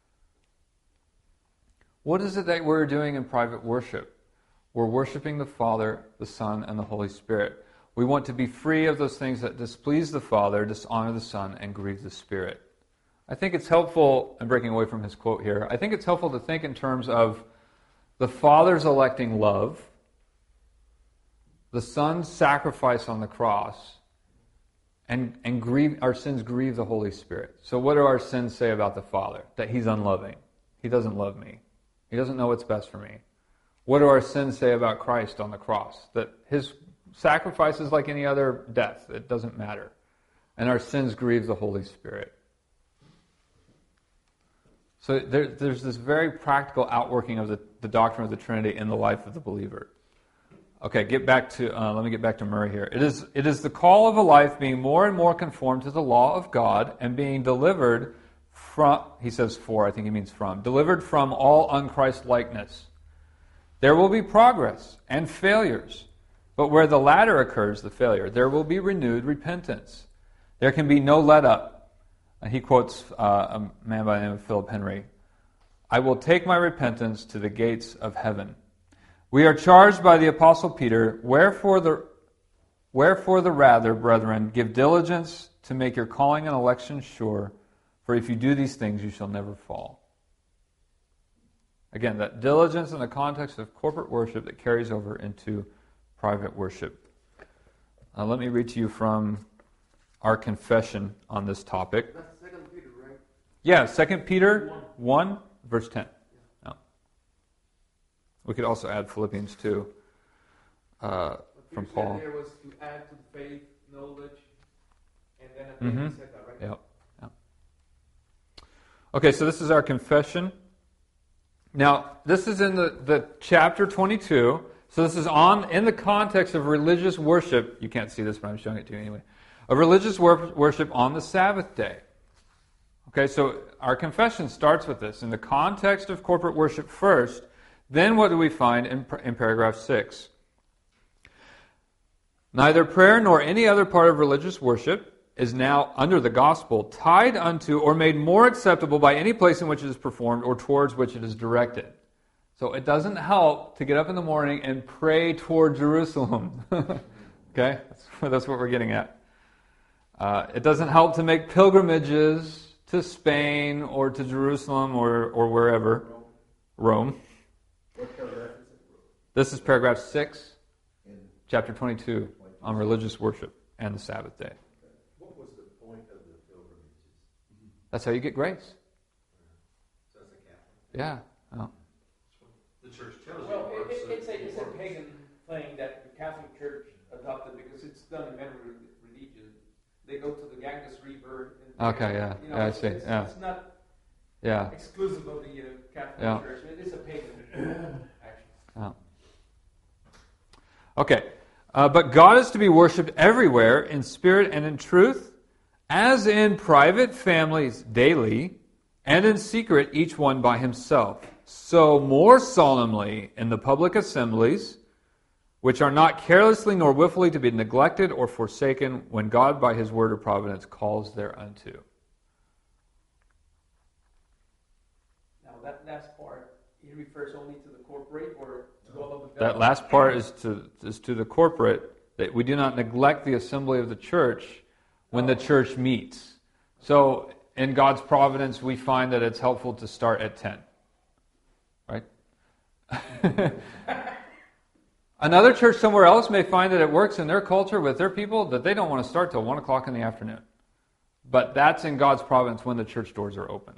What is it that we're doing in private worship? We're worshiping the Father, the Son, and the Holy Spirit. We want to be free of those things that displease the Father, dishonor the Son, and grieve the Spirit. I think it's helpful, I'm breaking away from his quote here, I think it's helpful to think in terms of the Father's electing love, the Son's sacrifice on the cross, and, and grieve, our sins grieve the Holy Spirit. So what do our sins say about the Father? That He's unloving. He doesn't love me. He doesn't know what's best for me. What do our sins say about Christ on the cross? That His sacrifice is like any other death. It doesn't matter. And our sins grieve the Holy Spirit. So there, there's this very practical outworking of the, the doctrine of the Trinity in the life of the believer. Okay, get back to uh, let me get back to Murray here. It is it is the call of a life being more and more conformed to the law of God and being delivered from, he says for, I think he means from, delivered from all unchrist-likeness. There will be progress and failures, but where the latter occurs, the failure, there will be renewed repentance. There can be no let-up. He quotes uh, a man by the name of Philip Henry. I will take my repentance to the gates of heaven. We are charged by the Apostle Peter, wherefore the, wherefore the rather, brethren, give diligence to make your calling and election sure, for if you do these things, you shall never fall. Again, that diligence in the context of corporate worship that carries over into private worship. Uh, let me read to you from our confession on this topic. That's Second Peter, right? Yeah, Second Peter one, verse ten. No. We could also add Philippians two uh, from Peter Paul. said there was to add to the faith knowledge, and then at the end Mm-hmm. he said that, right? Yep. Yep. Okay, so this is our confession. Now, this is in the, the chapter twenty-two. So this is on in the context of religious worship. You can't see this, but I'm showing it to you anyway. Of religious wor- worship on the Sabbath day. Okay, so our confession starts with this. In the context of corporate worship first, then what do we find in, in paragraph six? Neither prayer nor any other part of religious worship is now under the gospel tied unto or made more acceptable by any place in which it is performed or towards which it is directed. So it doesn't help to get up in the morning and pray toward Jerusalem. Okay? That's, that's what we're getting at. Uh, it doesn't help to make pilgrimages to Spain or to Jerusalem or, or wherever. Rome. What paragraph is it? This is paragraph six, In chapter twenty-two, on religious worship and the Sabbath day. What was the point of the pilgrimages? That's how you get grace. So that's a Catholic. Yeah. Oh. The church tells Well, you. it, it, it's a it's a works. pagan thing that the Catholic Church adopted because it's done in many re- religions. They go to the Ganges River. And, Okay, yeah. You know, Yeah, I it's, see, It's, yeah. it's not Yeah. exclusive of the uh, Catholic Yeah. Church. It is a pagan, actually. Yeah. Okay. Uh, but God is to be worshipped everywhere in spirit and in truth, as in private families daily, and in secret each one by himself. So more solemnly in the public assemblies, which are not carelessly nor willfully to be neglected or forsaken, when God by his word or providence calls thereunto. Now that last part, it refers only to the corporate or to all of the That last part is to is to the corporate, that we do not neglect the assembly of the church when the church meets. So in God's providence, we find that it's helpful to start at ten. Right? Another church somewhere else may find that it works in their culture with their people that they don't want to start till one o'clock in the afternoon. But that's in God's providence when the church doors are open.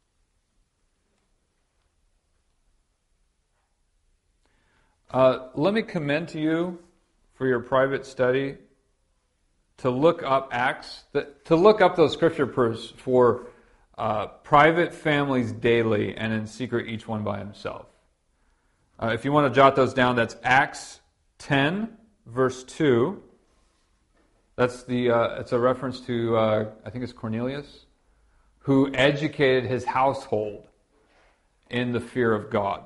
Uh, let me commend to you for your private study to look up Acts, to look up those scripture proofs for uh, private families daily and in secret each one by himself. Uh, if you want to jot those down, that's Acts ten, verse two. That's the. Uh, it's a reference to uh, I think it's Cornelius, who educated his household in the fear of God.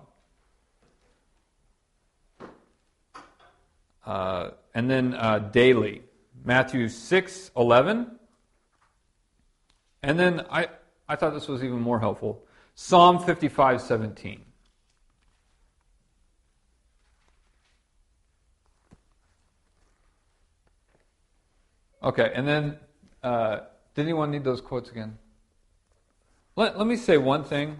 Uh, and then uh, daily, Matthew six eleven. And then I, I thought this was even more helpful. Psalm fifty-five seventeen. Okay, and then, uh, did anyone need those quotes again? Let, let me say one thing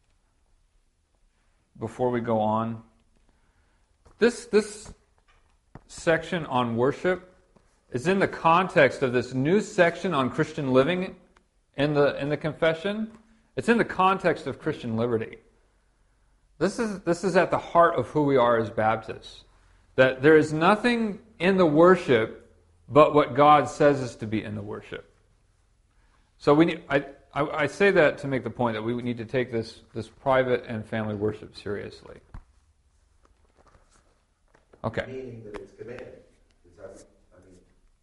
before we go on. This, this section on worship is in the context of this new section on Christian living in the, in the confession. It's in the context of Christian liberty. This is, this is at the heart of who we are as Baptists. That there is nothing in the worship but what God says is to be in the worship. So we need, I, I, I say that to make the point that we need to take this, this private and family worship seriously. Okay. Meaning that it's commanded. Is that, I mean,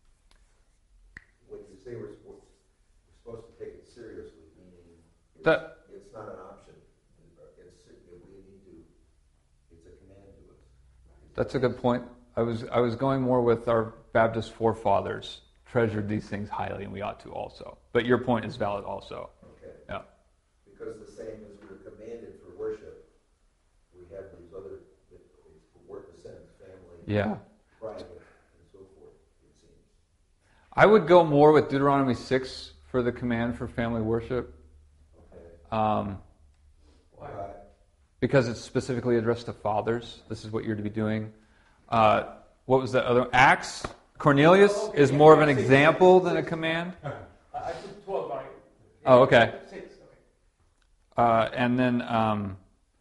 when you say we're supposed, we're supposed to take it seriously, meaning it's, that, it's not an option. It's, we need to, it's a command to us. That's a good point. I was I was going more with our Baptist forefathers treasured these things highly, and we ought to also. But your point is valid also. Okay. Yeah. Because the same as we're commanded for worship, we have these other work the same family, yeah, private, and so forth. It seems. I would go more with Deuteronomy six for the command for family worship. Okay. Um, Why? Because it's specifically addressed to fathers. This is what you're to be doing. Uh, what was that other? Acts. Cornelius Oh, okay, is yeah, more of an six, example six, than a six. command. I I took twelve on it. Oh, okay. Six, okay. Uh, and then um,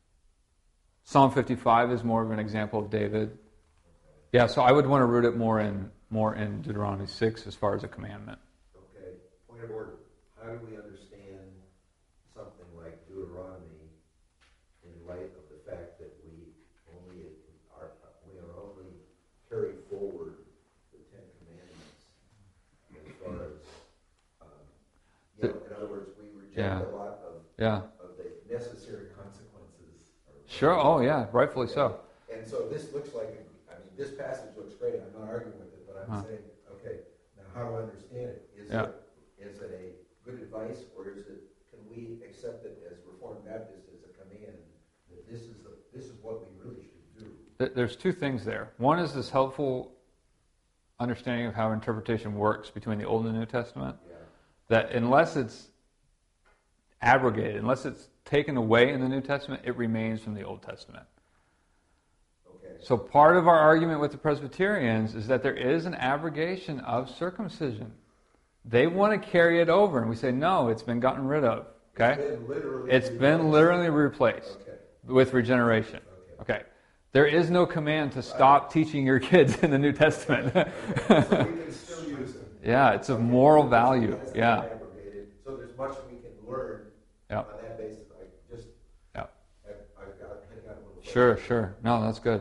Psalm fifty-five is more of an example of David. Yeah, so I would want to root it more in more in Deuteronomy six as far as a commandment. Okay. Point of order. How do we understand something like Deuteronomy in light of the fact that we only are we are only carry forward the Ten Commandments as far as um, you know, in other words, we reject Yeah. a lot of Yeah. of the necessary consequences. Or, Sure. Oh, yeah. Rightfully so. And so this looks like, I mean, this passage looks great. I'm not arguing with it, but I'm Huh. saying, okay, now how do I understand it? Is Yeah. it is it a good advice, or is it? Can we accept it as Reformed Baptists as a command that this is the this is what we really should do? Th- There's two things there. One is this helpful understanding of how interpretation works between the Old and the New Testament. Yeah. That unless it's abrogated, unless it's taken away in the New Testament, it remains from the Old Testament. Okay. So part of our argument with the Presbyterians is that there is an abrogation of circumcision. They want to carry it over, and we say, no, it's been gotten rid of. Okay? It's been literally It's been replaced. literally replaced Okay. with regeneration. Okay. Okay. There is no command to stop teaching your kids in the New Testament. So we can still use them. Yeah, it's of moral value. It's Yeah. not abrogated. So there's much we can learn Yeah. on that basis. I just Yeah. I, I've got, I got a little. Sure, sure. No, that's good.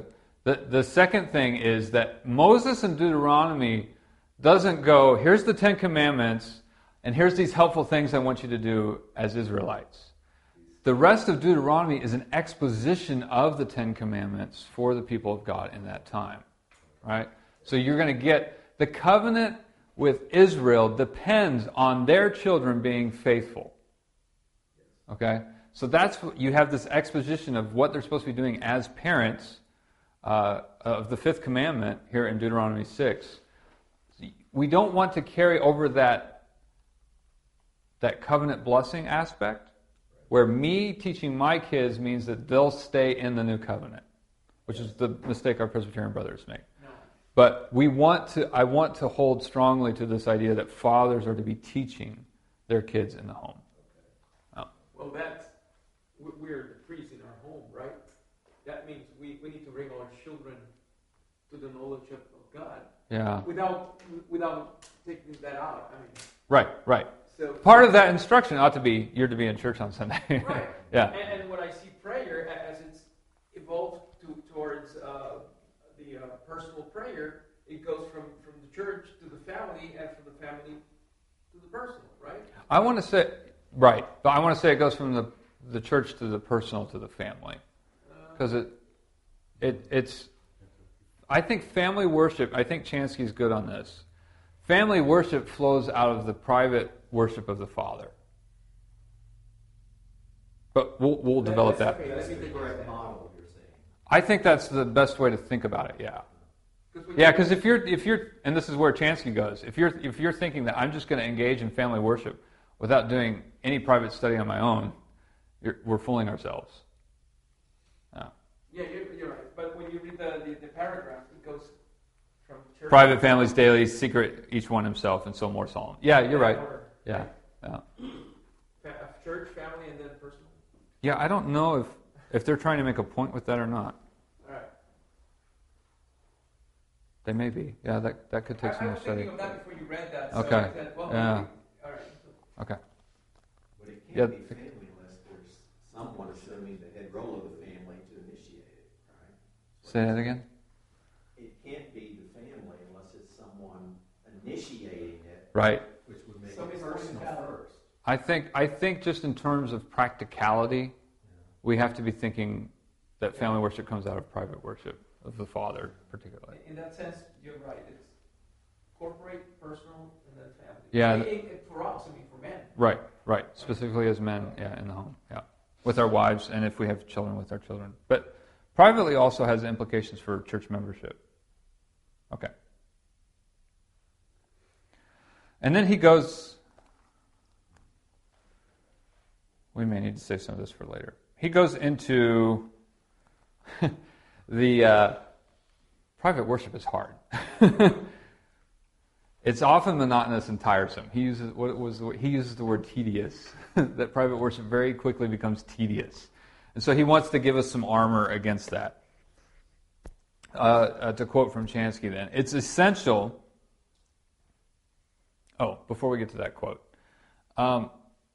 The, the second thing is that Moses in Deuteronomy doesn't go, here's the Ten Commandments, and here's these helpful things I want you to do as Israelites. The rest of Deuteronomy is an exposition of the Ten Commandments for the people of God in that time. Right? So you're going to get, the covenant with Israel depends on their children being faithful. Okay? So that's, you have this exposition of what they're supposed to be doing as parents uh, of the fifth commandment here in Deuteronomy six. We don't want to carry over that, that covenant blessing aspect, where me teaching my kids means that they'll stay in the new covenant, which is the mistake our Presbyterian brothers make. No. But we want to. I want to hold strongly to this idea that fathers are to be teaching their kids in the home. Oh. Well, that's, we're the priests in our home, right? That means we, we need to bring our children to the knowledge of, of God. Yeah. Without without taking that out. I mean. Right. Right. So part of that instruction ought to be you're to be in church on Sunday. Right. Yeah. And, and when I see prayer as it's evolved to, towards uh, the uh, personal prayer, it goes from, from the church to the family, and from the family to the personal, right? I want to say right, but I want to say it goes from the the church to the personal to the family, because it it it's. I think family worship. I think Chansky's good on this. Family worship flows out of the private worship of the Father. But we'll, we'll That- develop that's that. okay. That's Let me the think correct about that. model you're saying. I think that's the best way to think about it. Yeah, 'Cause when yeah. you- Because if you're if you're and this is where Chansky goes. If you're if you're thinking that I'm just going to engage in family worship without doing any private study on my own, you're, we're fooling ourselves. Yeah. Yeah, you're, you're right. But when you read the, the, the paragraph, it goes from church. Private families daily, secret each one himself, and so more solemn. Yeah, you're right. Order, Yeah, right? yeah. Fa- Church, family, and then personal. Yeah, I don't know if, if they're trying to make a point with that or not. All right. They may be. Yeah, that that could take I, some I more was study. thinking of that before you read that. So Okay. I said, well, Yeah. maybe- all right. Okay. But it Yeah. can't be family unless there's someone assuming the head role of the family to initiate it, right? Say that again. It can't be the family unless it's someone initiating it, Right. which would make Somebody's it personal pointing it out. first. I think I think just in terms of practicality, we have to be thinking that family worship comes out of private worship of the Father, particularly. In that sense, you're right. It's corporate, personal, and then family. Yeah. It, it, it- for us, I mean, for men. Right, right. Specifically as men, yeah, in the home, yeah, with our wives, and if we have children, with our children. But privately also has implications for church membership. Okay. And then he goes. We may need to save some of this for later. He goes into the uh, private worship is hard. It's often monotonous and tiresome. He uses what was the, he uses the word tedious. That private worship very quickly becomes tedious, and so he wants to give us some armor against that. Uh, uh, to quote from Chansky, then it's essential. Oh, before we get to that quote. Um,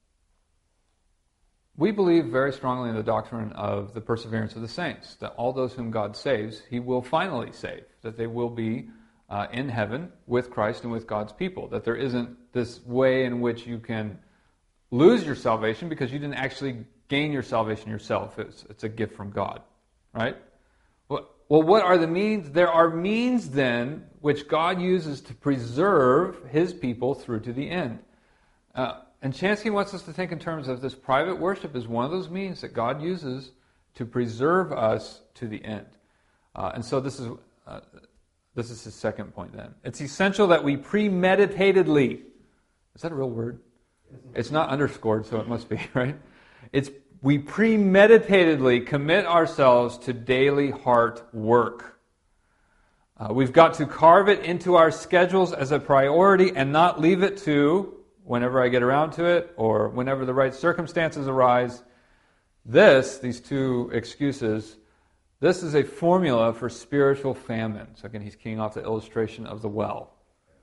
We believe very strongly in the doctrine of the perseverance of the saints, that all those whom God saves, He will finally save, that they will be uh, in heaven with Christ and with God's people, that there isn't this way in which you can lose your salvation because you didn't actually gain your salvation yourself. It's, it's a gift from God, right? Well, well, what are the means? There are means then which God uses to preserve His people through to the end. Uh, And Chansky wants us to think in terms of this private worship as one of those means that God uses to preserve us to the end. Uh, and so this is uh, this is his second point then. It's essential that we premeditatedly, is that a real word? It's not underscored, so it must be, right? It's we premeditatedly commit ourselves to daily heart work. Uh, we've got to carve it into our schedules as a priority and not leave it to whenever I get around to it or whenever the right circumstances arise. This, these two excuses, this is a formula for spiritual famine. So again, he's keying off the illustration of the well.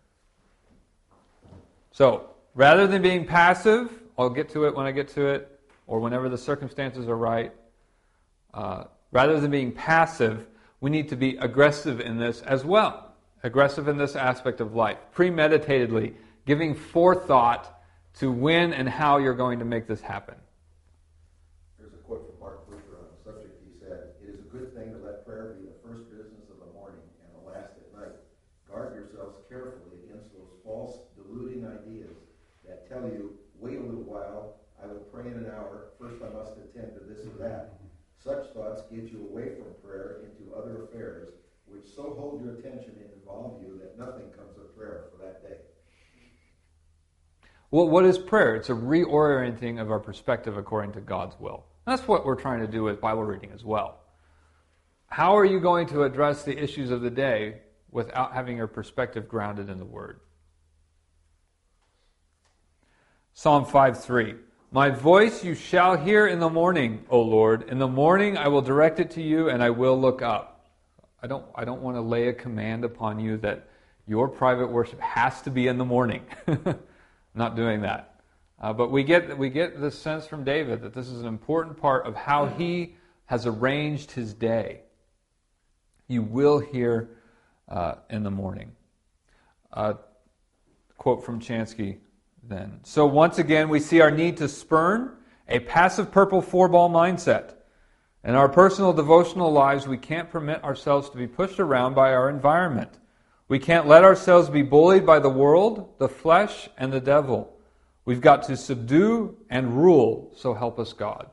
So, rather than being passive, I'll get to it when I get to it, or whenever the circumstances are right, uh, rather than being passive, we need to be aggressive in this as well. Aggressive in this aspect of life. Premeditatedly, giving forethought to when and how you're going to make this happen. Here's a quote from Martin Luther on the subject. He said, "It is a good thing to let prayer be the first business of the morning and the last at night. Guard yourselves carefully against those false, deluding ideas that tell you, wait a little while, I will pray in an hour, first I must attend to this or that. Such thoughts get you away from prayer into other affairs, which so hold your attention and involve you that nothing comes of prayer for that day." Well, what is prayer? It's a reorienting of our perspective according to God's will. That's what we're trying to do with Bible reading as well. How are you going to address the issues of the day without having your perspective grounded in the Word? Psalm five three. My voice you shall hear in the morning, O Lord. In the morning I will direct it to you, and I will look up. I don't, I don't want to lay a command upon you that your private worship has to be in the morning. I'm not doing that. Uh, but we get, we get this sense from David that this is an important part of how he has arranged his day. You will hear uh, in the morning. Uh, quote from Chansky. Then. So once again, we see our need to spurn a passive purple four-ball mindset. In our personal devotional lives, we can't permit ourselves to be pushed around by our environment. We can't let ourselves be bullied by the world, the flesh, and the devil. We've got to subdue and rule, so help us God.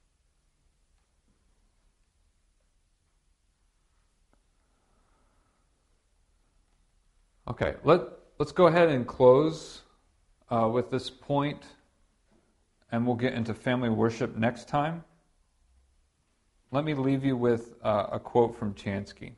Okay, let, let's go ahead and close Uh, with this point, and we'll get into family worship next time. Let me leave you with uh, a quote from Chansky.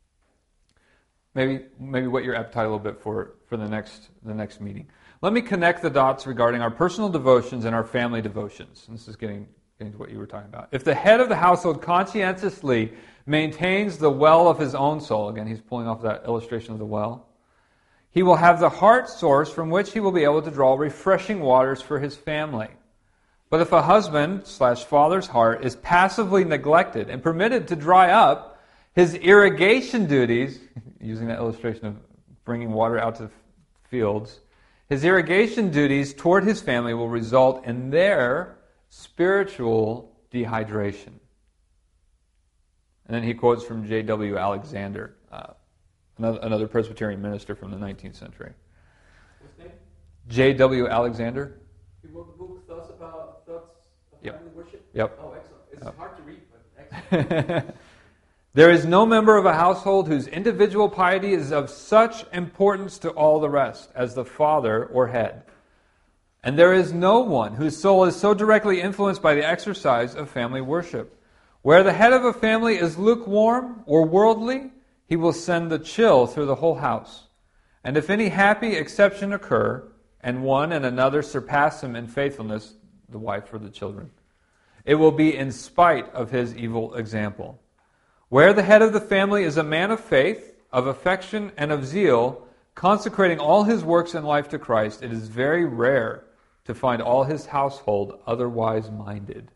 Maybe maybe whet your appetite a little bit for, for the next the next meeting. Let me connect the dots regarding our personal devotions and our family devotions. And this is getting, getting to what you were talking about. If the head of the household conscientiously maintains the well of his own soul, again, he's pulling off that illustration of the well, he will have the heart source from which he will be able to draw refreshing waters for his family. But if a husband slash father's heart is passively neglected and permitted to dry up, his irrigation duties, using that illustration of bringing water out to the fields, his irrigation duties toward his family will result in their spiritual dehydration. And then he quotes from J W Alexander, uh, Another, another Presbyterian minister from the nineteenth century. What's his name? J W Alexander. He wrote the book Thoughts About Thoughts of Yep. Family Worship? Yep. Oh, excellent. It's Yep. hard to read, but excellent. There is no member of a household whose individual piety is of such importance to all the rest as the father or head. And there is no one whose soul is so directly influenced by the exercise of family worship. Where the head of a family is lukewarm or worldly, he will send the chill through the whole house. And if any happy exception occur, and one and another surpass him in faithfulness, the wife or the children, it will be in spite of his evil example. Where the head of the family is a man of faith, of affection, and of zeal, consecrating all his works in life to Christ, it is very rare to find all his household otherwise minded.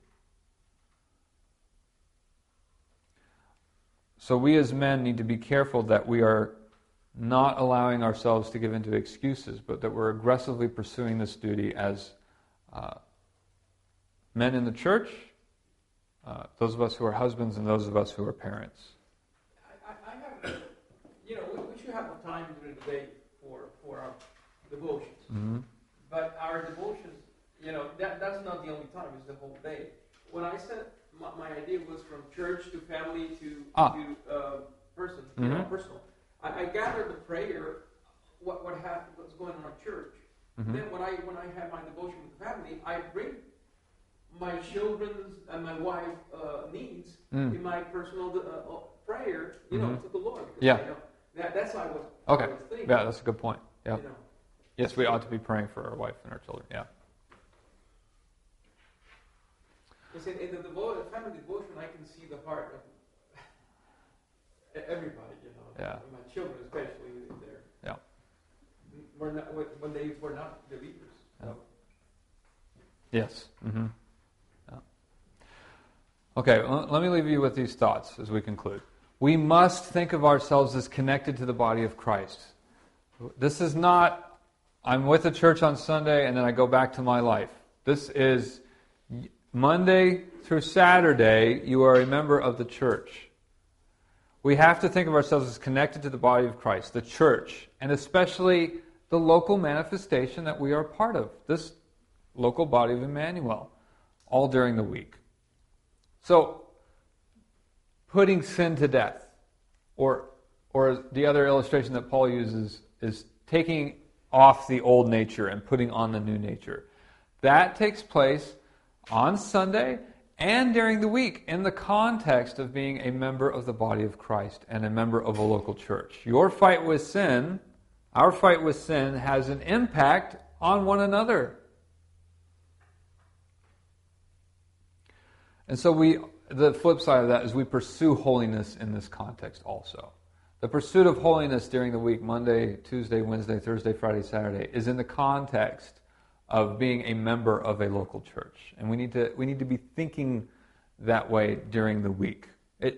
So we as men need to be careful that we are not allowing ourselves to give into excuses, but that we're aggressively pursuing this duty as uh, men in the church, uh, those of us who are husbands and those of us who are parents. I, I, I have, you know, we, we should have a time during the day for, for our devotions. Mm-hmm. But our devotions, you know, that, that's not the only time, it's the whole day. When I said my, my idea was from church to family to, Ah. to uh, person, you know, Mhm. personal. I, I gathered the prayer, what what happened, what's going on at church. Mhm. Then when I when I have my devotion with the family, I bring my children's and my wife uh, needs Mm. in my personal uh, prayer, you know, Mhm. to the Lord. Because, Yeah. you know, that, that's how I was, Okay. I was thinking. Yeah, that's a good point. Yeah. You know. Yes, we ought to be praying for our wife and our children. Yeah. Because in, in the devotion, family devotion, I can see the heart of everybody, you know. Yeah. And my children, especially, they're Yeah. were not when they were not believers. Yeah. So, Yes. Mm-hmm. Yeah. Okay, well, let me leave you with these thoughts as we conclude. we must think of ourselves as connected to the body of Christ. This is not, I'm with the church on Sunday and then I go back to my life. This is Monday through Saturday, you are a member of the church. We have to think of ourselves as connected to the body of Christ, the church, and especially the local manifestation that we are part of, this local body of Emmanuel, all during the week. So, putting sin to death, or or the other illustration that Paul uses is taking off the old nature and putting on the new nature. That takes place on Sunday and during the week in the context of being a member of the body of Christ and a member of a local church. Your fight with sin, our fight with sin, has an impact on one another. And so we, the flip side of that is we pursue holiness in this context also. The pursuit of holiness during the week, Monday, Tuesday, Wednesday, Thursday, Friday, Saturday, is in the context of being a member of a local church. And we need to we need to be thinking that way during the week. It,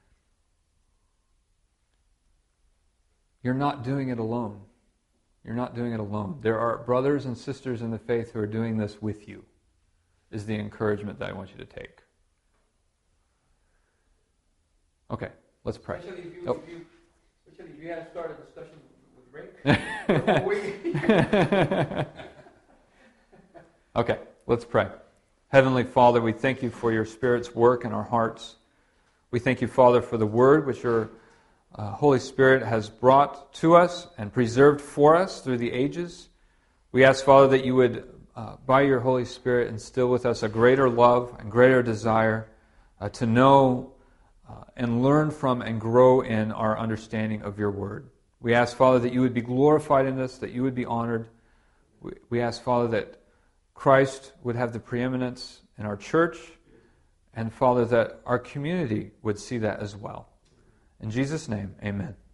you're not doing it alone. You're not doing it alone. There are brothers and sisters in the faith who are doing this with you, is the encouragement that I want you to take. Okay, let's pray. Especially if you, Oh. if you, especially if you had started a discussion with Rick. we, Okay, let's pray. Heavenly Father, we thank you for your Spirit's work in our hearts. We thank you, Father, for the Word which your uh, Holy Spirit has brought to us and preserved for us through the ages. We ask, Father, that you would, uh, by your Holy Spirit, instill with us a greater love and greater desire uh, to know uh, and learn from and grow in our understanding of your Word. We ask, Father, that you would be glorified in this, that you would be honored. We, we ask, Father, that Christ would have the preeminence in our church, and Father, that our community would see that as well. In Jesus' name, amen.